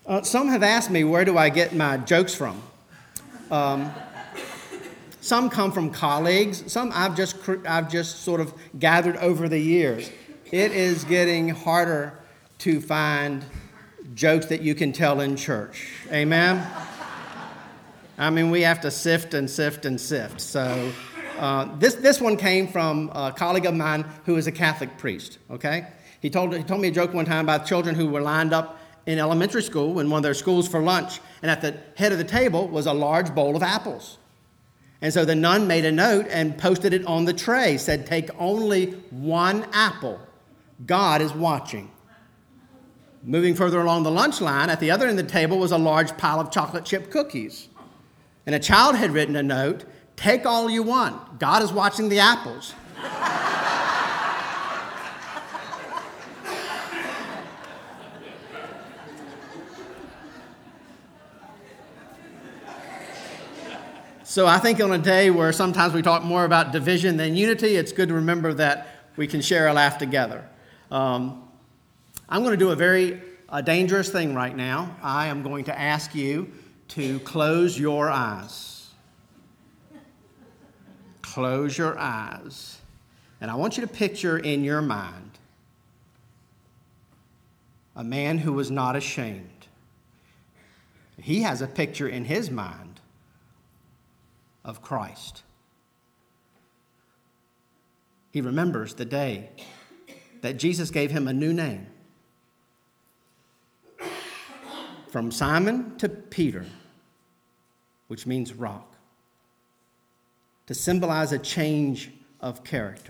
Some have asked me, where do I get my jokes from? Some come from colleagues. Some I've just sort of gathered over the years. It is getting harder to find jokes that you can tell in church. Amen? I mean, we have to sift and sift and sift. So this one came from a colleague of mine who is a Catholic priest, okay? He told me a joke one time about children who were lined up in elementary school in one of their schools for lunch, and at the head of the table was a large bowl of apples. And so the nun made a note and posted it on the tray, said, "Take only one apple. God is watching." Moving further along the lunch line, at the other end of the table was a large pile of chocolate chip cookies. And a child had written a note, "Take all you want. God is watching the apples." So I think on a day where sometimes we talk more about division than unity, it's good to remember that we can share a laugh together. I'm going to do a very dangerous thing right now. I am going to ask you to close your eyes. Close your eyes. And I want you to picture in your mind a man who was not ashamed. He has a picture in his mind of Christ. He remembers the day that Jesus gave him a new name. From Simon to Peter, which means rock, to symbolize a change of character.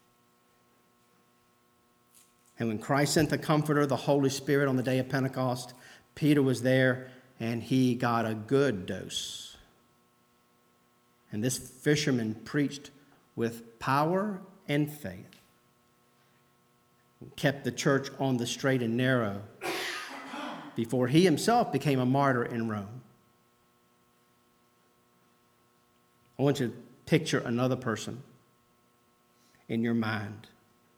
And when Christ sent the Comforter, the Holy Spirit, on the day of Pentecost, Peter was there and he got a good dose. And this fisherman preached with power and faith, kept the church on the straight and narrow before he himself became a martyr in Rome. I want you to picture another person in your mind.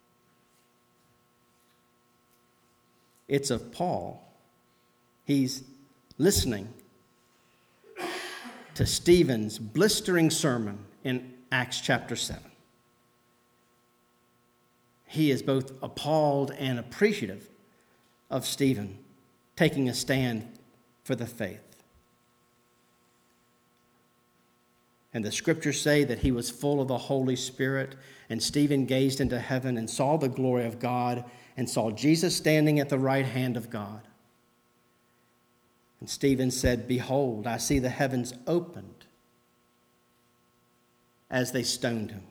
It's of Paul. He's listening to Stephen's blistering sermon in Acts chapter 7. He is both appalled and appreciative of Stephen taking a stand for the faith. And the scriptures say that he was full of the Holy Spirit, and Stephen gazed into heaven and saw the glory of God and saw Jesus standing at the right hand of God. And Stephen said, "Behold, I see the heavens opened," as they stoned him.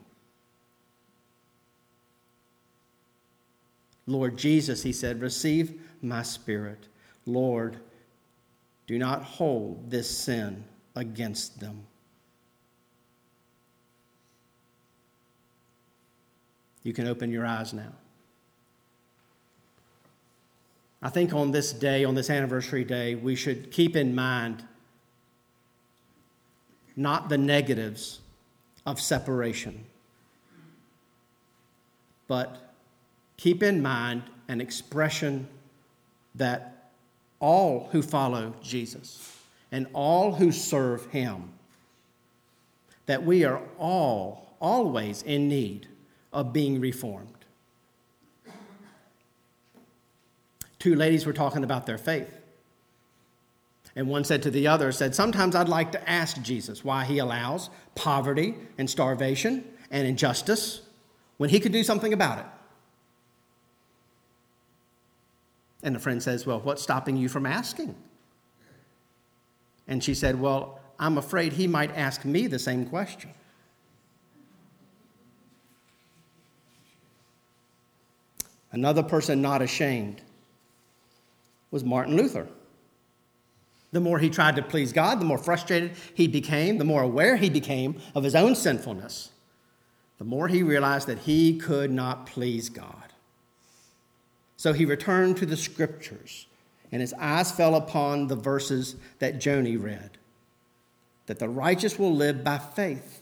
"Lord Jesus," he said, "receive my spirit. Lord, do not hold this sin against them." You can open your eyes now. I think on this day, on this anniversary day, we should keep in mind not the negatives of separation, but keep in mind an expression that all who follow Jesus and all who serve him, that we are all always in need of being reformed. Two ladies were talking about their faith. And one said to the other, "Sometimes I'd like to ask Jesus why he allows poverty and starvation and injustice when he could do something about it." And the friend says, "Well, what's stopping you from asking?" And she said, "Well, I'm afraid he might ask me the same question." Another person not ashamed was Martin Luther. The more he tried to please God, the more frustrated he became, the more aware he became of his own sinfulness, the more he realized that he could not please God. So he returned to the scriptures, and his eyes fell upon the verses that Joni read, that the righteous will live by faith.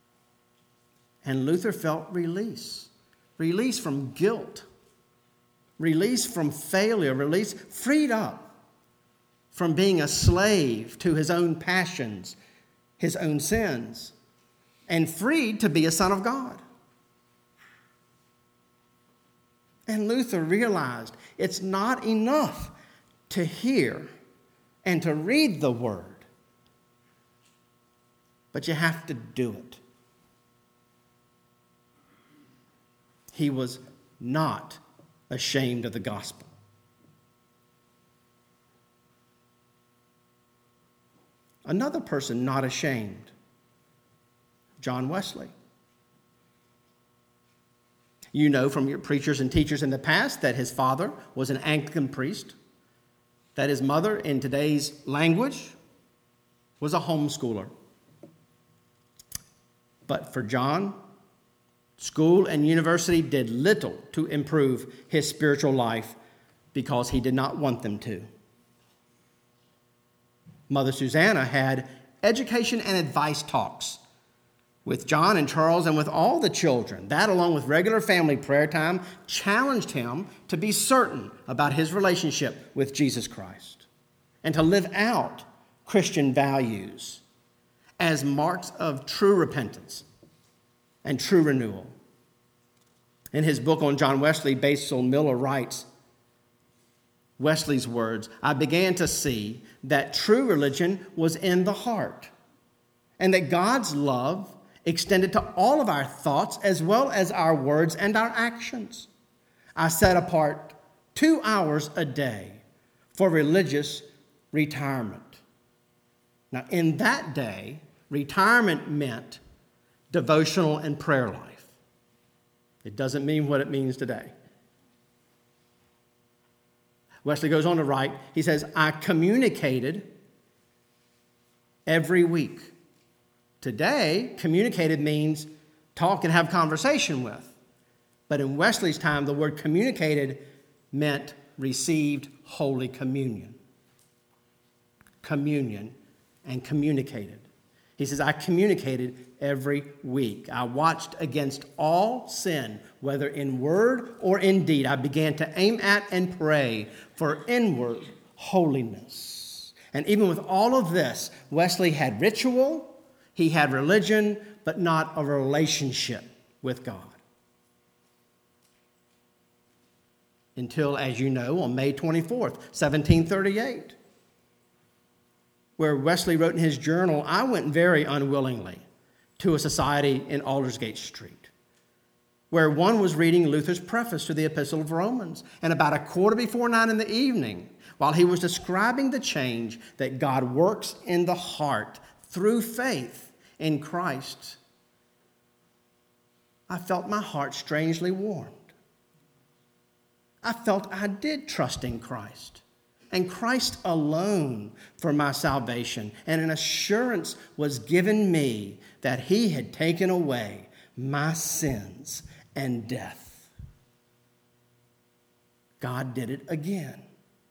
And Luther felt release from guilt, released from failure, freed up from being a slave to his own passions, his own sins, and freed to be a son of God. And Luther realized it's not enough to hear and to read the word, but you have to do it. He was not ashamed of the gospel. Another person not ashamed, John Wesley. You know from your preachers and teachers in the past that his father was an Anglican priest, that his mother, in today's language, was a homeschooler. But for John, school and university did little to improve his spiritual life because he did not want them to. Mother Susanna had education and advice talks with John and Charles and with all the children. That, along with regular family prayer time, challenged him to be certain about his relationship with Jesus Christ and to live out Christian values as marks of true repentance and true renewal. In his book on John Wesley, Basil Miller writes, Wesley's words, "I began to see that true religion was in the heart, and that God's love extended to all of our thoughts as well as our words and our actions. I set apart 2 hours a day for religious retirement." Now, in that day, retirement meant devotional and prayer life. It doesn't mean what it means today. Wesley goes on to write, he says, "I communicated every week." Today, communicated means talk and have conversation with. But in Wesley's time, the word communicated meant received Holy Communion. Communion and communicated. He says, "I communicated every week. I watched against all sin, whether in word or in deed. I began to aim at and pray for inward holiness." And even with all of this, Wesley had ritual, he had religion, but not a relationship with God. Until, as you know, on May 24th, 1738, where Wesley wrote in his journal, "I went very unwillingly to a society in Aldersgate Street, where one was reading Luther's preface to the Epistle of Romans, and about 9:15 in the evening, while he was describing the change that God works in the heart through faith in Christ, I felt my heart strangely warmed. I felt I did trust in Christ, and Christ alone for my salvation, and an assurance was given me that he had taken away my sins and death." God did it again.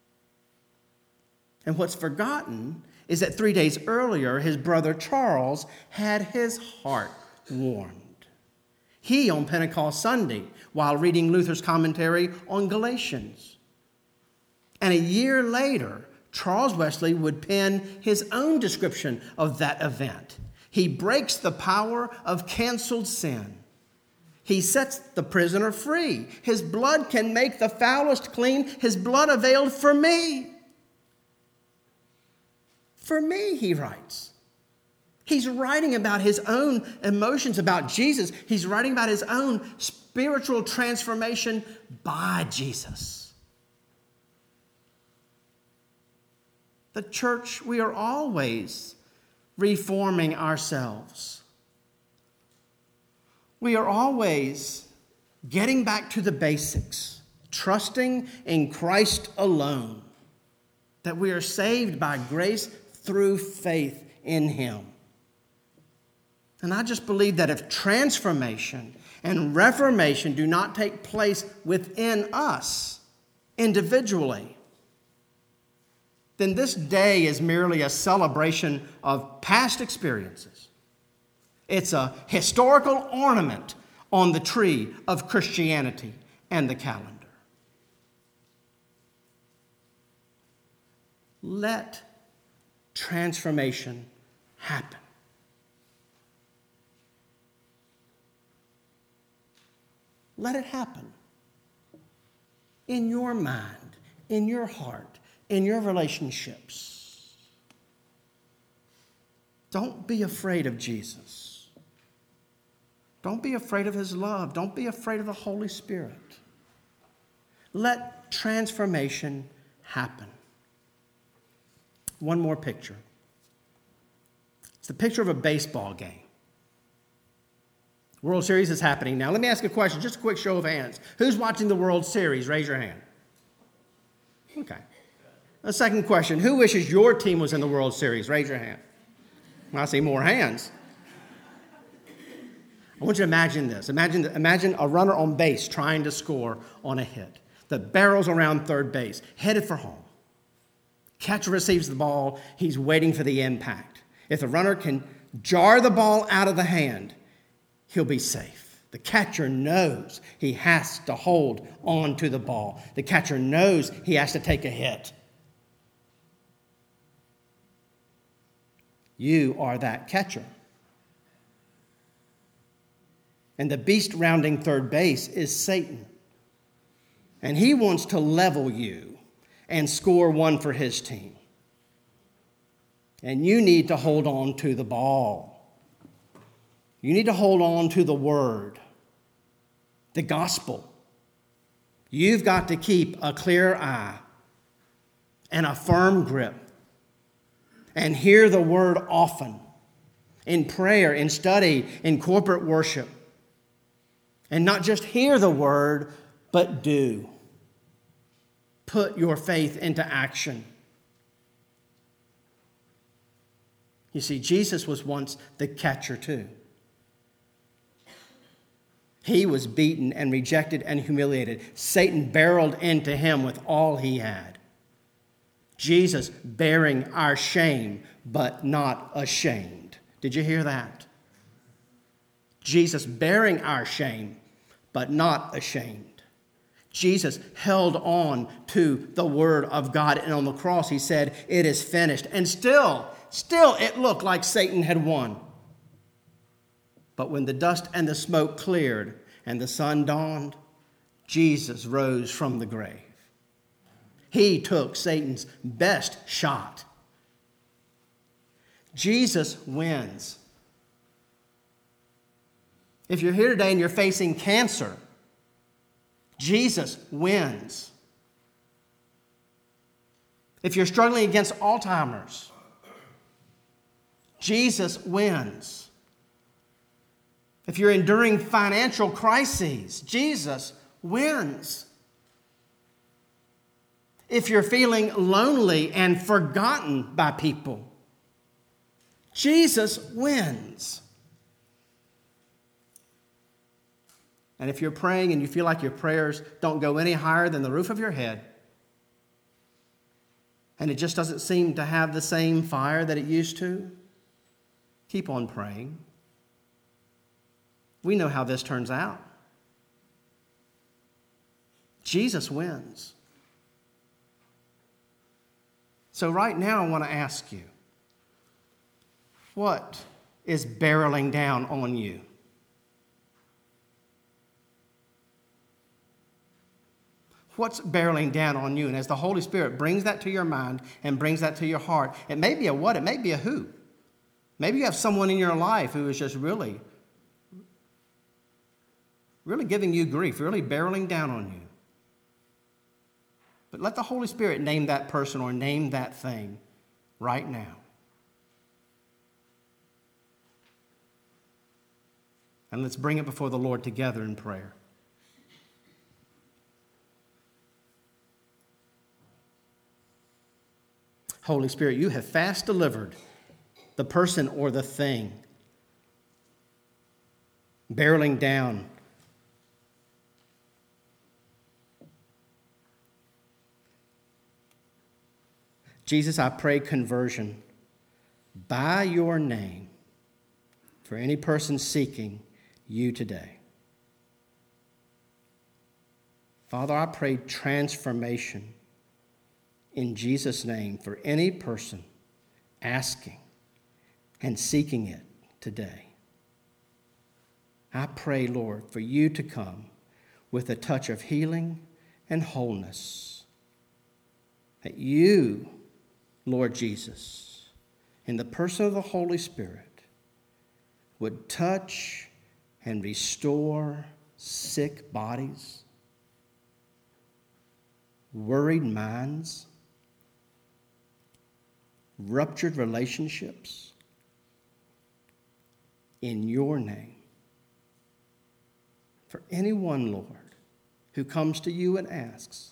And what's forgotten is that 3 days earlier, his brother Charles had his heart warmed. He, on Pentecost Sunday, while reading Luther's commentary on Galatians. And a year later, Charles Wesley would pen his own description of that event. He breaks the power of canceled sin. He sets the prisoner free. His blood can make the foulest clean. His blood availed for me. For me, he writes. He's writing about his own emotions about Jesus. He's writing about his own spiritual transformation by Jesus. The church, we are always reforming ourselves. We are always getting back to the basics, trusting in Christ alone, that we are saved by grace through faith in him. And I just believe that if transformation and reformation do not take place within us individually, then this day is merely a celebration of past experiences. It's a historical ornament on the tree of Christianity and the calendar. let transformation happen. Let it happen. In your mind, in your heart, in your relationships. Don't be afraid of Jesus. Don't be afraid of his love. Don't be afraid of the Holy Spirit. Let transformation happen. One more picture. It's the picture of a baseball game. World Series is happening now. Let me ask a question, just a quick show of hands. Who's watching the World Series? Raise your hand. Okay. A second question. Who wishes your team was in the World Series? Raise your hand. I see more hands. I want you to imagine this. Imagine a runner on base trying to score on a hit. The barrel's around third base, headed for home. Catcher receives the ball. He's waiting for the impact. If the runner can jar the ball out of the hand, he'll be safe. The catcher knows he has to hold on to the ball. The catcher knows he has to take a hit. You are that catcher. And the beast rounding third base is Satan. And he wants to level you and score one for his team. And you need to hold on to the ball. You need to hold on to the word, the gospel. You've got to keep a clear eye and a firm grip and hear the word often in prayer, in study, in corporate worship. And not just hear the word, but do. Put your faith into action. You see, Jesus was once the catcher too. He was beaten and rejected and humiliated. Satan barreled into him with all he had. Jesus bearing our shame, but not ashamed. Did you hear that? Jesus bearing our shame, but not ashamed. Jesus held on to the word of God, and on the cross he said, "It is finished." And still it looked like Satan had won. But when the dust and the smoke cleared and the sun dawned, Jesus rose from the grave. He took Satan's best shot. Jesus wins. If you're here today and you're facing cancer, Jesus wins. If you're struggling against Alzheimer's, Jesus wins. If you're enduring financial crises, Jesus wins. If you're feeling lonely and forgotten by people, Jesus wins. And if you're praying and you feel like your prayers don't go any higher than the roof of your head, and it just doesn't seem to have the same fire that it used to, keep on praying. We know how this turns out. Jesus wins. So right now I want to ask you, what is barreling down on you? What's barreling down on you? And as the Holy Spirit brings that to your mind and brings that to your heart, it may be a what, it may be a who. Maybe you have someone in your life who is just really giving you grief, really barreling down on you. But let the Holy Spirit name that person or name that thing right now. And let's bring it before the Lord together in prayer. Holy Spirit, you have fast delivered the person or the thing barreling down. Jesus, I pray conversion by your name for any person seeking you today. Father, I pray transformation in Jesus' name for any person asking and seeking it today. I pray, Lord, for you to come with a touch of healing and wholeness. That you, Lord Jesus, in the person of the Holy Spirit, would touch and restore sick bodies, worried minds, ruptured relationships, in your name. For anyone, Lord, who comes to you and asks.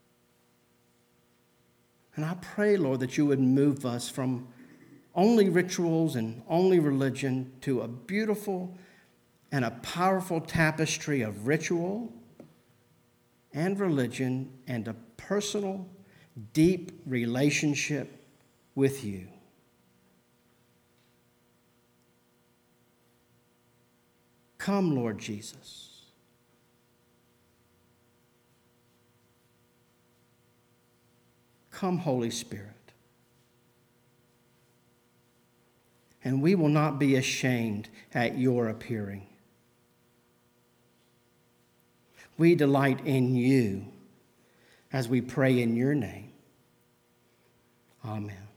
And I pray, Lord, that you would move us from only rituals and only religion to a beautiful and a powerful tapestry of ritual and religion and a personal, deep relationship with you. Come, Lord Jesus. Come, Holy Spirit. And we will not be ashamed at your appearing. We delight in you as we pray in your name. Amen.